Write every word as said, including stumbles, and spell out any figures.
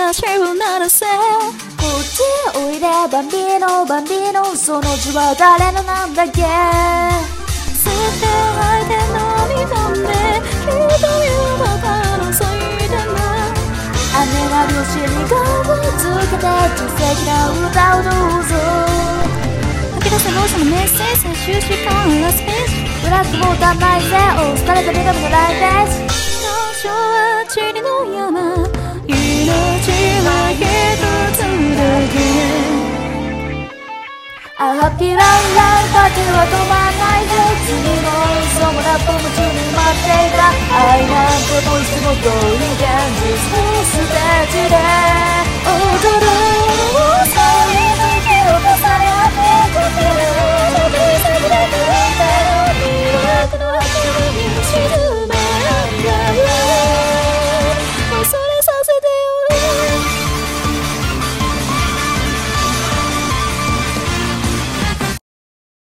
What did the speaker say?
足を鳴らせこっちへおいでバンビーノバンビーノその字は誰のなんだっけ吸って吐いて飲み込んで瞳をバカの咲いてな雨なりをしに顔をつけて素敵な歌をどうぞ吐き出せろそのメッセージ最終時間ラスページブラックボタンないぜお疲れた女神のライブページ多少は塵の山命は一つだけ A happy round round パーティーは止まんないぜ次のそのラップ夢中に待っていた愛なんてもいつも通り現実